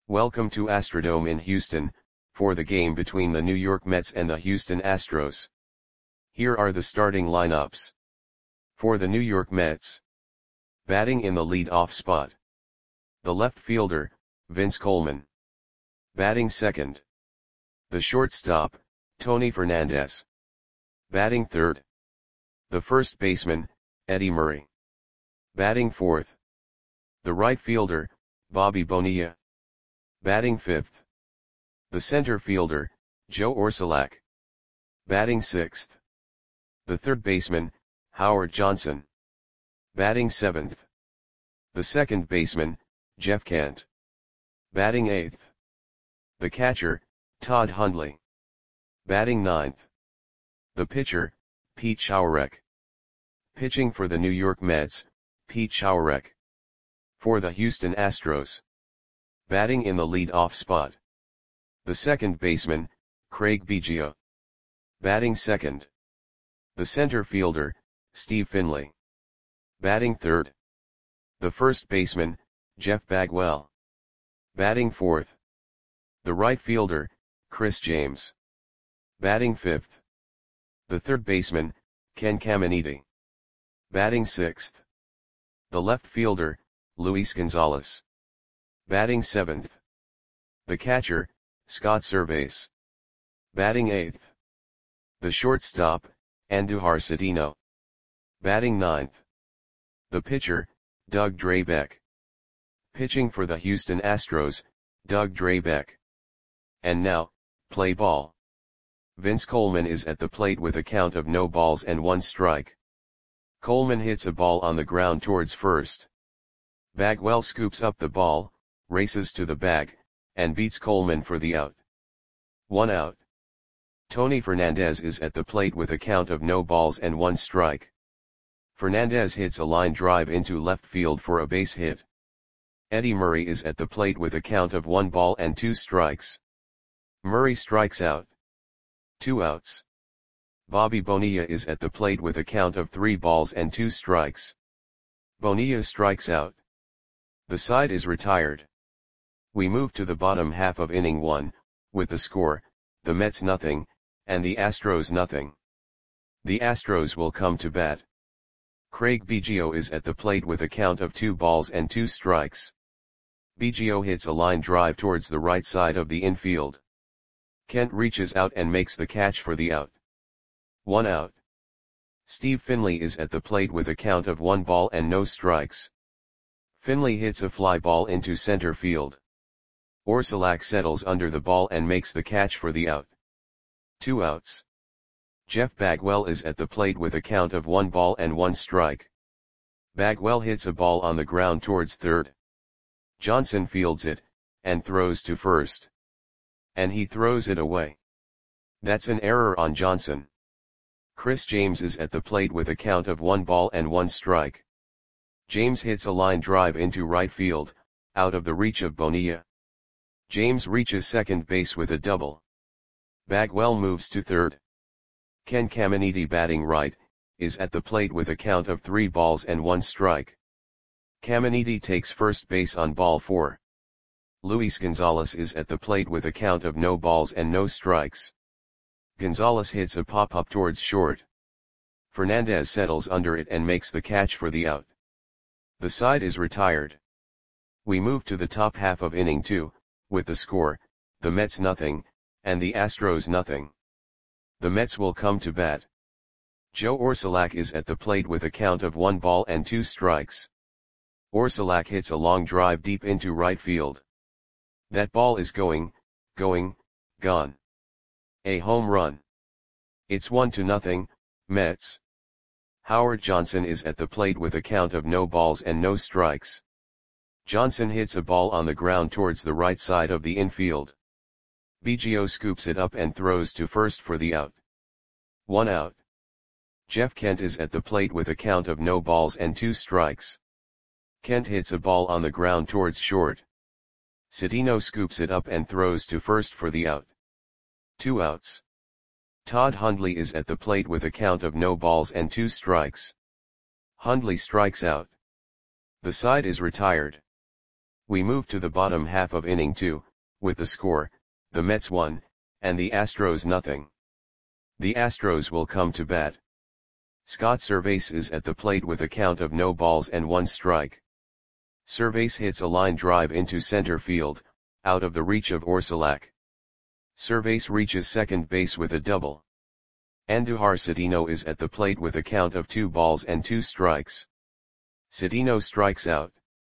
Welcome to Astrodome in Houston, for the game between the New York Mets and the Houston Astros. Here are the starting lineups. For the New York Mets. Batting in the lead-off spot. The left fielder, Vince Coleman. Batting second. The shortstop, Tony Fernandez. Batting third. The first baseman, Eddie Murray. Batting fourth. The right fielder, Bobby Bonilla. Batting fifth. The center fielder, Joe Orsulak. Batting sixth. The third baseman, Howard Johnson. Batting seventh. The second baseman, Jeff Kent. Batting eighth. The catcher, Todd Hundley. Batting ninth. The pitcher, Pete Schourek. Pitching for the New York Mets, Pete Schourek. For the Houston Astros. Batting in the lead-off spot. The second baseman, Craig Biggio. Batting second. The center fielder, Steve Finley. Batting third. The first baseman, Jeff Bagwell. Batting fourth. The right fielder, Chris James. Batting fifth. The third baseman, Ken Caminiti. Batting sixth. The left fielder, Luis Gonzalez. Batting seventh. The catcher, Scott Servais. Batting eighth. The shortstop, Andujar Cedeno. Batting ninth. The pitcher, Doug Drabek. Pitching for the Houston Astros, Doug Drabek. And now, play ball. Vince Coleman is at the plate with a count of no balls and one strike. Coleman hits a ball on the ground towards first. Bagwell scoops up the ball, races to the bag, and beats Coleman for the out. 1 out. Tony Fernandez is at the plate with a count of no balls and one strike. Fernandez hits a line drive into left field for a base hit. Eddie Murray is at the plate with a count of 1 ball and 2 strikes. Murray strikes out. 2 outs. Bobby Bonilla is at the plate with a count of 3 balls and 2 strikes. Bonilla strikes out. The side is retired. We move to the bottom half of inning 1, with the score, the Mets nothing, and the Astros nothing. The Astros will come to bat. Craig Biggio is at the plate with a count of 2 balls and 2 strikes. Biggio hits a line drive towards the right side of the infield. Kent reaches out and makes the catch for the out. 1 out. Steve Finley is at the plate with a count of 1 ball and no strikes. Finley hits a fly ball into center field. Orsulak settles under the ball and makes the catch for the out. 2 outs. Jeff Bagwell is at the plate with a count of 1 ball and 1 strike. Bagwell hits a ball on the ground towards third. Johnson fields it, and throws to first. And he throws it away. That's an error on Johnson. Chris James is at the plate with a count of 1 ball and 1 strike. James hits a line drive into right field, out of the reach of Bonilla. James reaches second base with a double. Bagwell moves to third. Ken Caminiti, batting right, is at the plate with a count of 3 balls and 1 strike. Caminiti takes first base on ball 4. Luis Gonzalez is at the plate with a count of no balls and no strikes. Gonzalez hits a pop-up towards short. Fernandez settles under it and makes the catch for the out. The side is retired. We move to the top half of inning 2, with the score, the Mets nothing, and the Astros nothing. The Mets will come to bat. Joe Orsulak is at the plate with a count of 1 ball and 2 strikes. Orsulak hits a long drive deep into right field. That ball is gone. A home run. It's 1-0, Mets. Howard Johnson is at the plate with a count of no balls and no strikes. Johnson hits a ball on the ground towards the right side of the infield. Biggio scoops it up and throws to first for the out. 1 out. Jeff Kent is at the plate with a count of no balls and 2 strikes. Kent hits a ball on the ground towards short. Cedeno scoops it up and throws to first for the out. 2 outs. Todd Hundley is at the plate with a count of no balls and 2 strikes. Hundley strikes out. The side is retired. We move to the bottom half of inning 2, with the score, the Mets 1, and the Astros nothing. The Astros will come to bat. Scott Servais is at the plate with a count of no balls and 1 strike. Servais hits a line drive into center field, out of the reach of Orsulak. Servais reaches second base with a double. Andujar Cedeno is at the plate with a count of 2 balls and 2 strikes. Cedeno strikes out.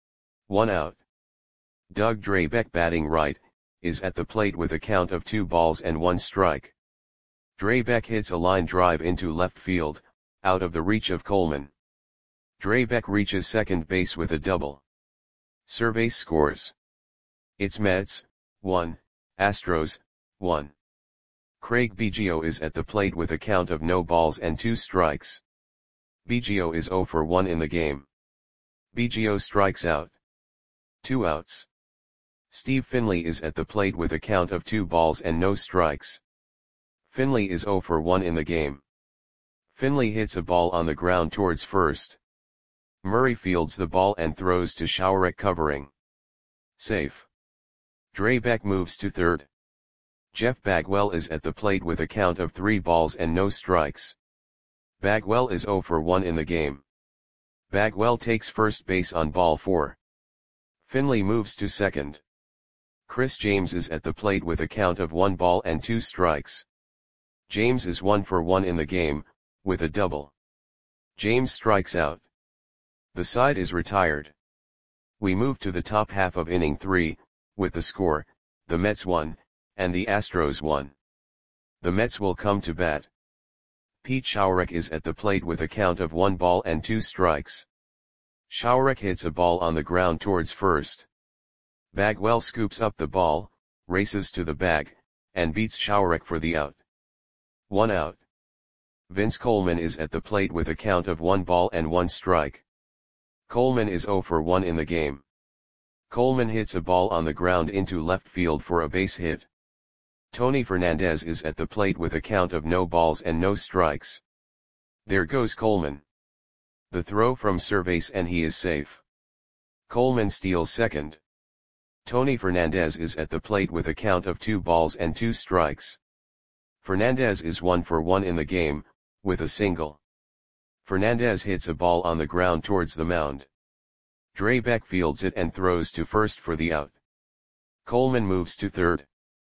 1 out. Doug Drabek, batting right, is at the plate with a count of 2 balls and 1 strike. Drabek hits a line drive into left field, out of the reach of Coleman. Drabek reaches second base with a double. Servais scores. It's Mets, 1, Astros, 1. Craig Biggio is at the plate with a count of no balls and 2 strikes. Biggio is 0 for 1 in the game. Biggio strikes out. 2 outs. Steve Finley is at the plate with a count of 2 balls and no strikes. Finley is 0 for 1 in the game. Finley hits a ball on the ground towards first. Murray fields the ball and throws to Showerek, covering. Safe. Drabek moves to third. Jeff Bagwell is at the plate with a count of 3 balls and no strikes. Bagwell is 0 for 1 in the game. Bagwell takes first base on ball 4. Finley moves to second. Chris James is at the plate with a count of 1 ball and 2 strikes. James is 1 for 1 in the game, with a double. James strikes out. The side is retired. We move to the top half of inning 3, with the score, the Mets 1, and the Astros 1. The Mets will come to bat. Pete Showerek is at the plate with a count of 1 ball and 2 strikes. Showerek hits a ball on the ground towards first. Bagwell scoops up the ball, races to the bag, and beats Showerek for the out. 1 out. Vince Coleman is at the plate with a count of 1 ball and 1 strike. Coleman is 0 for 1 in the game. Coleman hits a ball on the ground into left field for a base hit. Tony Fernandez is at the plate with a count of no balls and no strikes. There goes Coleman. The throw from Servais and he is safe. Coleman steals second. Tony Fernandez is at the plate with a count of 2 balls and 2 strikes. Fernandez is 1 for 1 in the game, with a single. Fernandez hits a ball on the ground towards the mound. Drabek fields it and throws to first for the out. Coleman moves to third.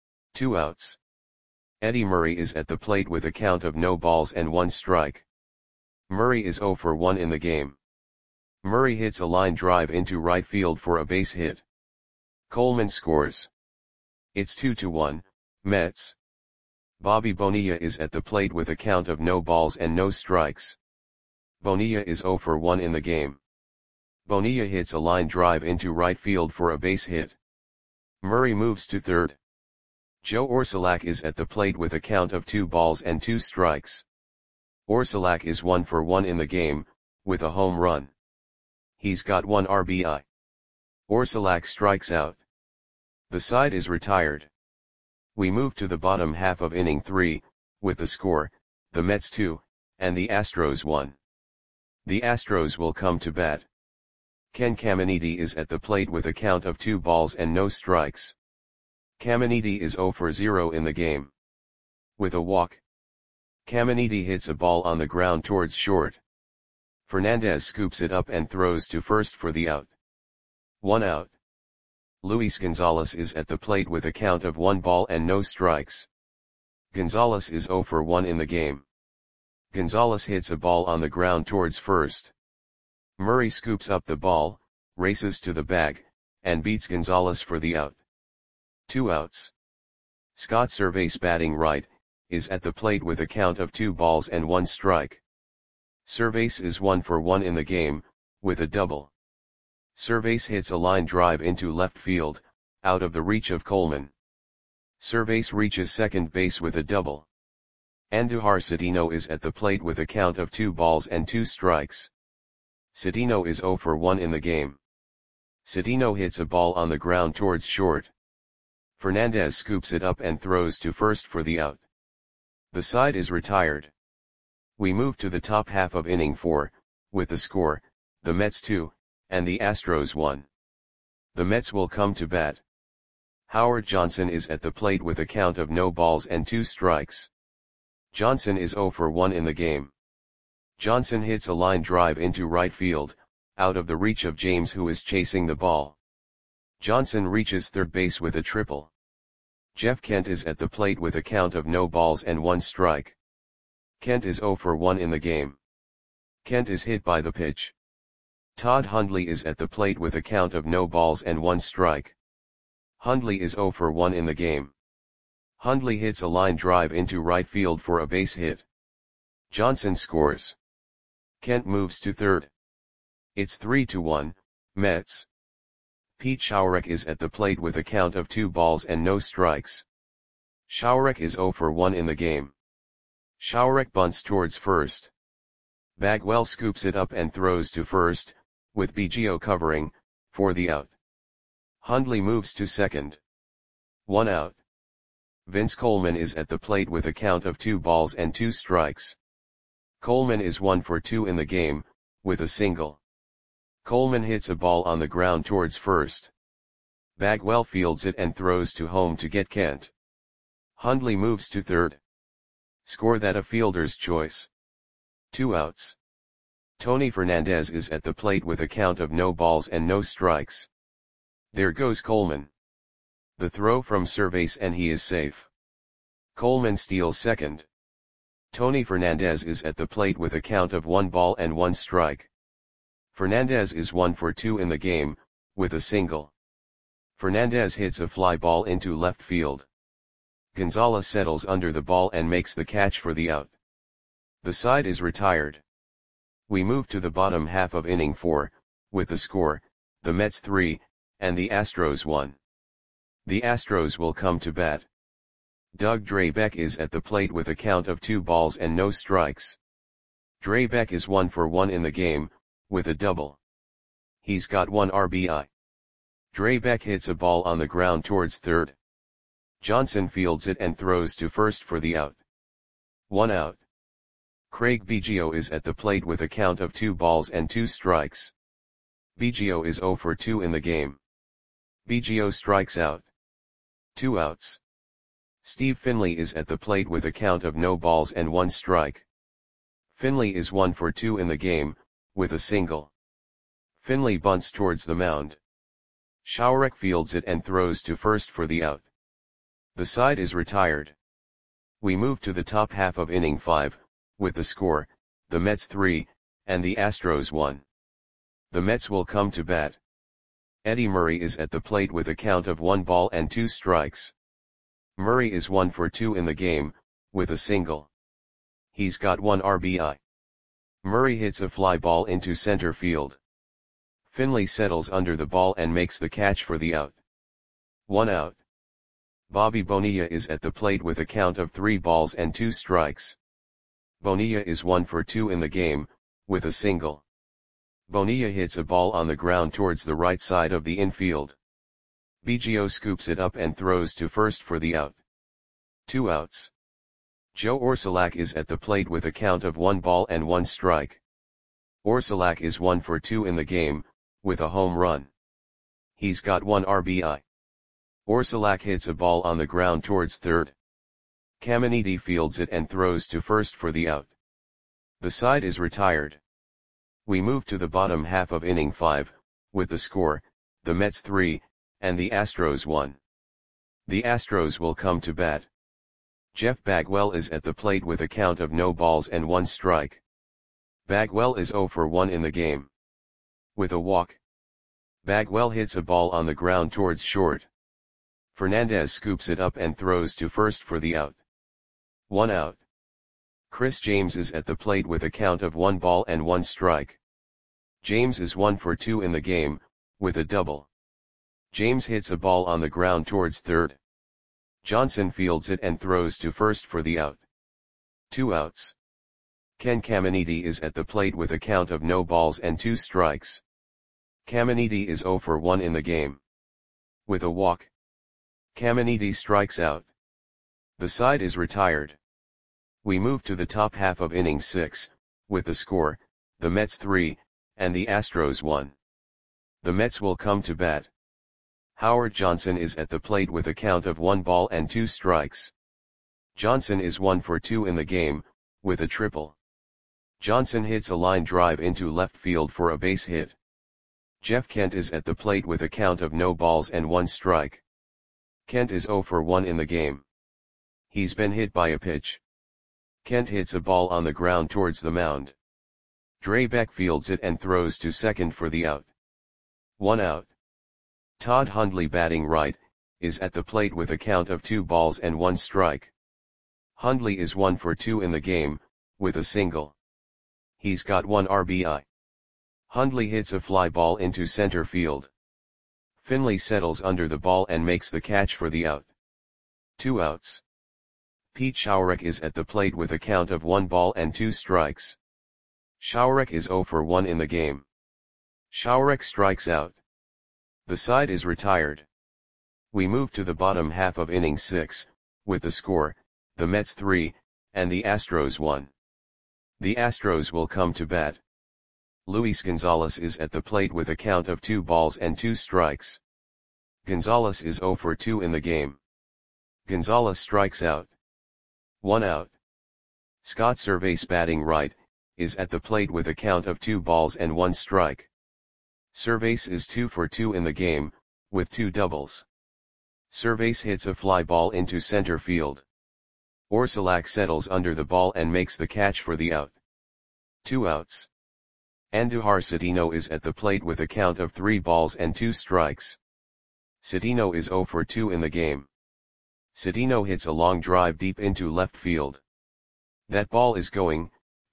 2 outs. Eddie Murray is at the plate with a count of no balls and 1 strike. Murray is 0 for 1 in the game. Murray hits a line drive into right field for a base hit. Coleman scores. It's 2-1, Mets. Bobby Bonilla is at the plate with a count of no balls and no strikes. Bonilla is 0 for 1 in the game. Bonilla hits a line drive into right field for a base hit. Murray moves to third. Joe Orsulak is at the plate with a count of 2 balls and 2 strikes. Orsulak is 1 for 1 in the game, with a home run. He's got 1 RBI. Orsulak strikes out. The side is retired. We move to the bottom half of inning 3, with the score, the Mets 2, and the Astros 1. The Astros will come to bat. Ken Caminiti is at the plate with a count of 2 balls and no strikes. Caminiti is 0 for 0 in the game. With a walk. Caminiti hits a ball on the ground towards short. Fernandez scoops it up and throws to first for the out. 1 out. Luis Gonzalez is at the plate with a count of 1 ball and no strikes. Gonzalez is 0 for 1 in the game. Gonzalez hits a ball on the ground towards first. Murray scoops up the ball, races to the bag, and beats Gonzalez for the out. 2 outs. Scott Servais, batting right, is at the plate with a count of 2 balls and 1 strike. Servais is 1 for 1 in the game, with a double. Servais hits a line drive into left field, out of the reach of Coleman. Servais reaches second base with a double. Andujar Cedeno is at the plate with a count of 2 balls and 2 strikes. Cedeno is 0 for 1 in the game. Cedeno hits a ball on the ground towards short. Fernandez scoops it up and throws to first for the out. The side is retired. We move to the top half of inning 4, with the score, the Mets 2, and the Astros 1. The Mets will come to bat. Howard Johnson is at the plate with a count of no balls and 2 strikes. Johnson is 0 for 1 in the game. Johnson hits a line drive into right field, out of the reach of James, who is chasing the ball. Johnson reaches third base with a triple. Jeff Kent is at the plate with a count of no balls and 1 strike. Kent is 0 for 1 in the game. Kent is hit by the pitch. Todd Hundley is at the plate with a count of no balls and 1 strike. Hundley is 0 for 1 in the game. Hundley hits a line drive into right field for a base hit. Johnson scores. Kent moves to third. It's 3-1, Mets. Pete Schourek is at the plate with a count of 2 balls and no strikes. Schourek is 0 for 1 in the game. Schourek bunts towards first. Bagwell scoops it up and throws to first, with Biggio covering, for the out. Hundley moves to second. 1 out. Vince Coleman is at the plate with a count of 2 balls and 2 strikes. Coleman is 1 for 2 in the game, with a single. Coleman hits a ball on the ground towards first. Bagwell fields it and throws to home to get Kent. Hundley moves to third. Score that a fielder's choice. 2 outs. Tony Fernandez is at the plate with a count of no balls and no strikes. There goes Coleman. The throw from Cervase and he is safe. Coleman steals second. Tony Fernandez is at the plate with a count of 1 ball and 1 strike. Fernandez is 1 for 2 in the game, with a single. Fernandez hits a fly ball into left field. Gonzalez settles under the ball and makes the catch for the out. The side is retired. We move to the bottom half of inning 4, with the score, the Mets 3, and the Astros 1. The Astros will come to bat. Doug Drabek is at the plate with a count of 2 balls and no strikes. Drabek is 1 for 1 in the game, with a double. He's got 1 RBI. Drabek hits a ball on the ground towards third. Johnson fields it and throws to first for the out. 1 out. Craig Biggio is at the plate with a count of 2 balls and 2 strikes. Biggio is 0 for 2 in the game. Biggio strikes out. 2 outs. Steve Finley is at the plate with a count of no balls and 1 strike. Finley is 1 for 2 in the game, with a single. Finley bunts towards the mound. Schourek fields it and throws to first for the out. The side is retired. We move to the top half of inning 5, with the score, the Mets 3, and the Astros 1. The Mets will come to bat. Eddie Murray is at the plate with a count of 1 ball and 2 strikes. Murray is 1 for 2 in the game, with a single. He's got 1 RBI. Murray hits a fly ball into center field. Finley settles under the ball and makes the catch for the out. 1 out. Bobby Bonilla is at the plate with a count of 3 balls and 2 strikes. Bonilla is 1 for 2 in the game, with a single. Bonilla hits a ball on the ground towards the right side of the infield. Biggio scoops it up and throws to first for the out. 2 outs. Joe Orsulak is at the plate with a count of 1 ball and 1 strike. Orsulak is 1 for 2 in the game, with a home run. He's got 1 RBI. Orsulak hits a ball on the ground towards third. Caminiti fields it and throws to first for the out. The side is retired. We move to the bottom half of inning 5, with the score, the Mets 3, and the Astros 1. The Astros will come to bat. Jeff Bagwell is at the plate with a count of no balls and 1 strike. Bagwell is 0 for 1 in the game. With a walk. Bagwell hits a ball on the ground towards short. Fernandez scoops it up and throws to first for the out. 1 out. Chris James is at the plate with a count of 1 ball and 1 strike. James is 1 for 2 in the game, with a double. James hits a ball on the ground towards third. Johnson fields it and throws to first for the out. 2 outs. Ken Caminiti is at the plate with a count of no balls and 2 strikes. Caminiti is 0 for 1 in the game. With a walk. Caminiti strikes out. The side is retired. We move to the top half of inning 6, with the score, the Mets 3, and the Astros 1. The Mets will come to bat. Howard Johnson is at the plate with a count of 1 ball and 2 strikes. Johnson is 1 for 2 in the game, with a triple. Johnson hits a line drive into left field for a base hit. Jeff Kent is at the plate with a count of no balls and 1 strike. Kent is 0 for 1 in the game. He's been hit by a pitch. Kent hits a ball on the ground towards the mound. Drabek fields it and throws to second for the out. 1 out. Todd Hundley, batting right, is at the plate with a count of 2 balls and 1 strike. Hundley is 1 for 2 in the game, with a single. He's got 1 RBI. Hundley hits a fly ball into center field. Finley settles under the ball and makes the catch for the out. 2 outs. Pete Schourek is at the plate with a count of 1 ball and 2 strikes. Schourek is 0 for 1 in the game. Schourek strikes out. The side is retired. We move to the bottom half of inning 6, with the score, the Mets 3, and the Astros 1. The Astros will come to bat. Luis Gonzalez is at the plate with a count of 2 balls and 2 strikes. Gonzalez is 0 for 2 in the game. Gonzalez strikes out. 1 out. Scott Servais, batting right, is at the plate with a count of 2 balls and 1 strike. Servais is 2 for 2 in the game, with 2 doubles. Servais hits a fly ball into center field. Orsulak settles under the ball and makes the catch for the out. 2 outs. Andujar Cedeno is at the plate with a count of 3 balls and 2 strikes. Cedeno is 0 for 2 in the game. Cedeno hits a long drive deep into left field. That ball is gone.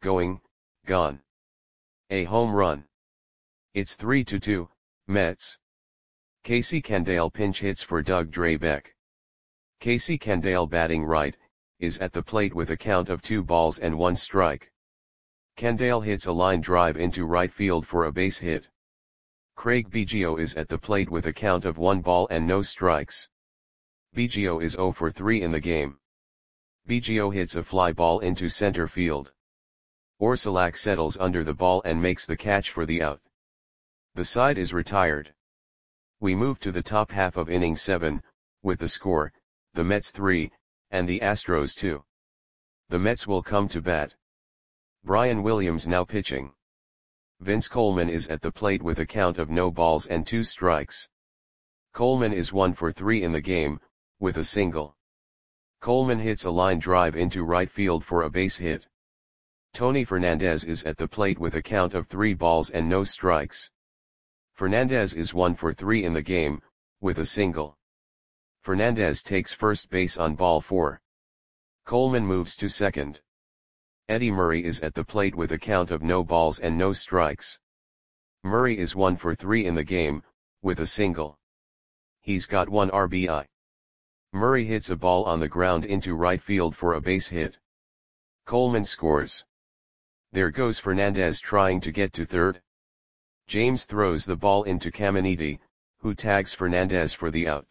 A home run. It's 3-2, Mets. Casey Candaele pinch hits for Doug Drabek. Casey Candaele, batting right, is at the plate with a count of 2 balls and 1 strike. Candaele hits a line drive into right field for a base hit. Craig Biggio is at the plate with a count of 1 ball and no strikes. Biggio is 0 for 3 in the game. Biggio hits a fly ball into center field. Orsulak settles under the ball and makes the catch for the out. The side is retired. We move to the top half of inning 7, with the score, the Mets 3, and the Astros 2. The Mets will come to bat. Brian Williams now pitching. Vince Coleman is at the plate with a count of no balls and 2 strikes. Coleman is 1 for 3 in the game, with a single. Coleman hits a line drive into right field for a base hit. Tony Fernandez is at the plate with a count of 3 balls and no strikes. Fernandez is 1 for 3 in the game, with a single. Fernandez takes first base on ball 4. Coleman moves to second. Eddie Murray is at the plate with a count of no balls and no strikes. Murray is 1 for 3 in the game, with a single. He's got 1 RBI. Murray hits a ball on the ground into right field for a base hit. Coleman scores. There goes Fernandez trying to get to third. James throws the ball into Caminiti, who tags Fernandez for the out.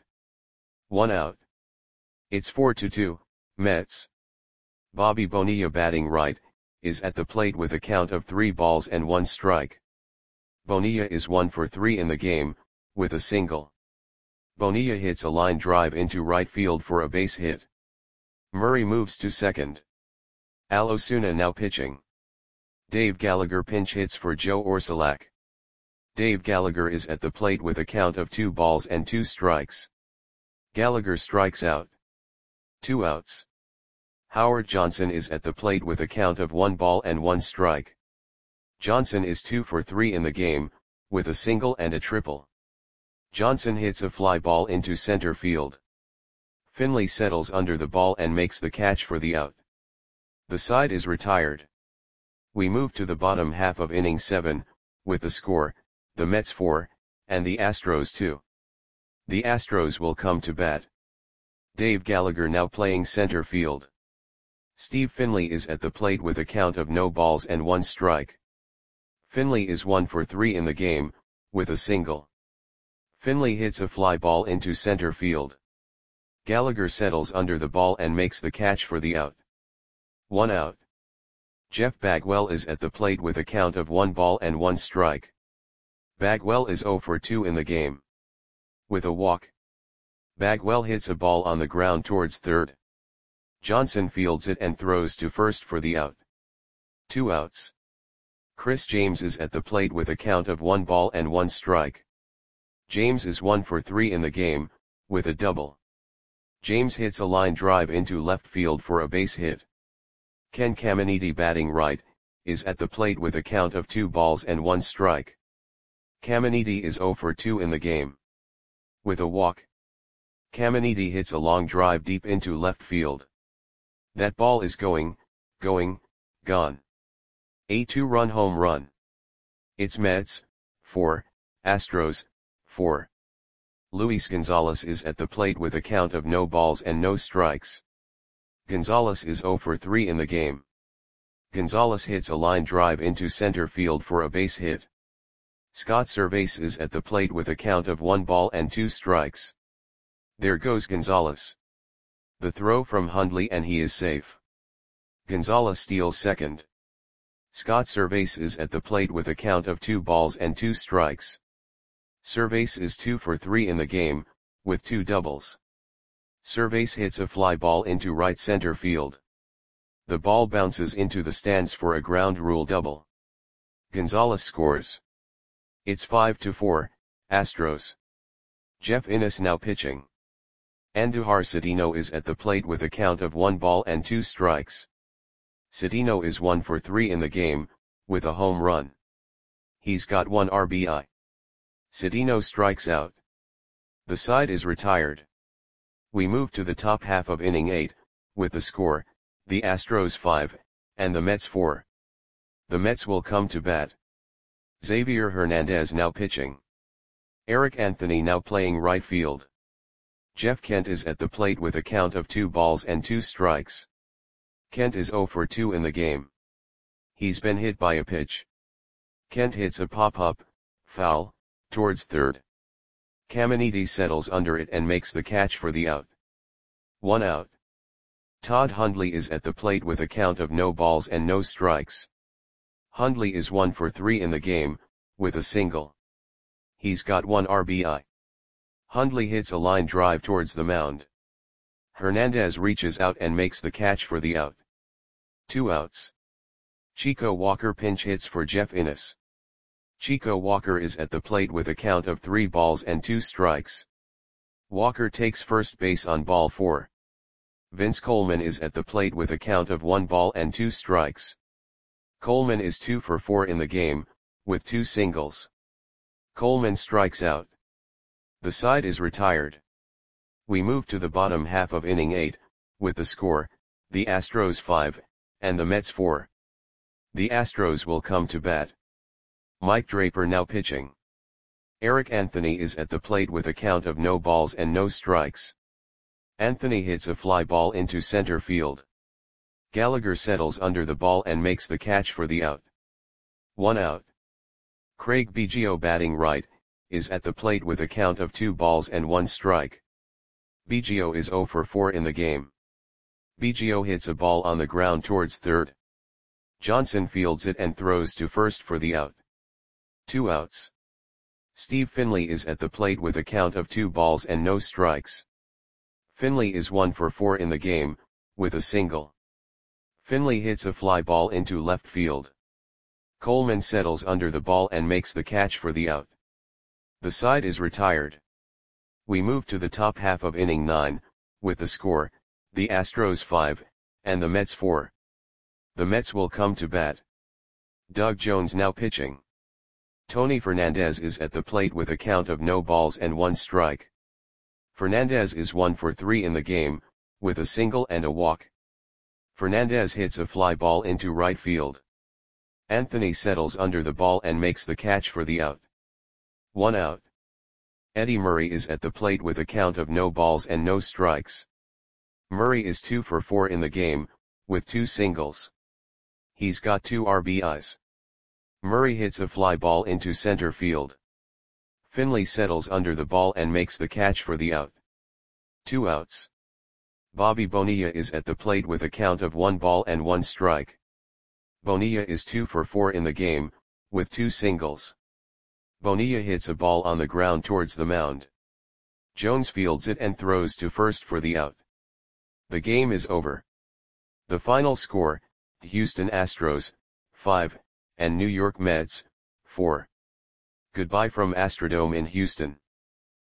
1 out. It's 4-2, Mets. Bobby Bonilla, batting right, is at the plate with a count of 3 balls and 1 strike. Bonilla is 1 for 3 in the game, with a single. Bonilla hits a line drive into right field for a base hit. Murray moves to second. Al Osuna now pitching. Dave Gallagher pinch hits for Joe Orsulak. Dave Gallagher is at the plate with a count of 2 balls and 2 strikes. Gallagher strikes out. 2 outs. Howard Johnson is at the plate with a count of 1 ball and 1 strike. Johnson is 2 for 3 in the game, with a single and a triple. Johnson hits a fly ball into center field. Finley settles under the ball and makes the catch for the out. The side is retired. We move to the bottom half of inning 7, with the score, the Mets 4, and the Astros 2. The Astros will come to bat. Dave Gallagher now playing center field. Steve Finley is at the plate with a count of no balls and 1 strike. Finley is 1 for 3 in the game, with a single. Finley hits a fly ball into center field. Gallagher settles under the ball and makes the catch for the out. 1 out. Jeff Bagwell is at the plate with a count of 1 ball and 1 strike. Bagwell is 0 for 2 in the game. with a walk. Bagwell hits a ball on the ground towards third. Johnson fields it and throws to first for the out. 2 outs. Chris James is at the plate with a count of 1 ball and 1 strike. James is 1 for 3 in the game, with a double. James hits a line drive into left field for a base hit. Ken Caminiti, batting right, is at the plate with a count of 2 balls and 1 strike. Caminiti is 0 for 2 in the game. With a walk. Caminiti hits a long drive deep into left field. That ball is gone. A 2-run home run. It's Mets, 4, Astros, 4. Luis Gonzalez is at the plate with a count of no balls and no strikes. Gonzalez is 0 for 3 in the game. Gonzalez hits a line drive into center field for a base hit. Scott Servais is at the plate with a count of 1 ball and 2 strikes. There goes Gonzalez. The throw from Hundley and he is safe. Gonzalez steals second. Scott Servais is at the plate with a count of 2 balls and 2 strikes. Servais is 2 for 3 in the game, with 2 doubles. Servais hits a fly ball into right center field. The ball bounces into the stands for a ground rule double. Gonzalez scores. It's 5-4, Astros. Jeff Innes now pitching. Andujar Cedeno is at the plate with a count of 1 ball and 2 strikes. Cedeno is 1 for 3 in the game, with a home run. He's got 1 RBI. Cedeno strikes out. The side is retired. We move to the top half of inning 8, with the score, the Astros 5, and the Mets 4. The Mets will come to bat. Xavier Hernandez now pitching. Eric Anthony now playing right field. Jeff Kent is at the plate with a count of 2 balls and 2 strikes. Kent is 0 for 2 in the game. He's been hit by a pitch. Kent hits a pop-up, foul, towards third. Caminiti settles under it and makes the catch for the out. 1 out. Todd Hundley is at the plate with a count of no balls and no strikes. Hundley is 1 for 3 in the game, with a single. He's got 1 RBI. Hundley hits a line drive towards the mound. Hernandez reaches out and makes the catch for the out. 2 outs. Chico Walker pinch hits for Jeff Innes. Chico Walker is at the plate with a count of 3 balls and 2 strikes. Walker takes first base on ball 4. Vince Coleman is at the plate with a count of 1 ball and 2 strikes. Coleman is 2 for 4 in the game, with 2 singles. Coleman strikes out. The side is retired. We move to the bottom half of inning 8, with the score, the Astros 5, and the Mets 4. The Astros will come to bat. Mike Draper now pitching. Eric Anthony is at the plate with a count of no balls and no strikes. Anthony hits a fly ball into center field. Gallagher settles under the ball and makes the catch for the out. 1 out. Craig Biggio, batting right, is at the plate with a count of 2 balls and 1 strike. Biggio is 0 for 4 in the game. Biggio hits a ball on the ground towards third. Johnson fields it and throws to first for the out. 2 outs. Steve Finley is at the plate with a count of 2 balls and no strikes. Finley is 1 for 4 in the game, with a single. Finley hits a fly ball into left field. Coleman settles under the ball and makes the catch for the out. The side is retired. We move to the top half of inning 9, with the score, the Astros 5, and the Mets 4. The Mets will come to bat. Doug Jones now pitching. Tony Fernandez is at the plate with a count of no balls and 1 strike. Fernandez is 1 for 3 in the game, with a single and a walk. Fernandez hits a fly ball into right field. Anthony settles under the ball and makes the catch for the out. 1 out. Eddie Murray is at the plate with a count of no balls and no strikes. Murray is 2 for 4 in the game, with 2 singles. He's got 2 RBIs. Murray hits a fly ball into center field. Finley settles under the ball and makes the catch for the out. 2 outs. Bobby Bonilla is at the plate with a count of 1 ball and 1 strike. Bonilla is 2 for 4 in the game, with 2 singles. Bonilla hits a ball on the ground towards the mound. Jones fields it and throws to first for the out. The game is over. The final score, Houston Astros, 5, and New York Mets, 4. Goodbye from Astrodome in Houston.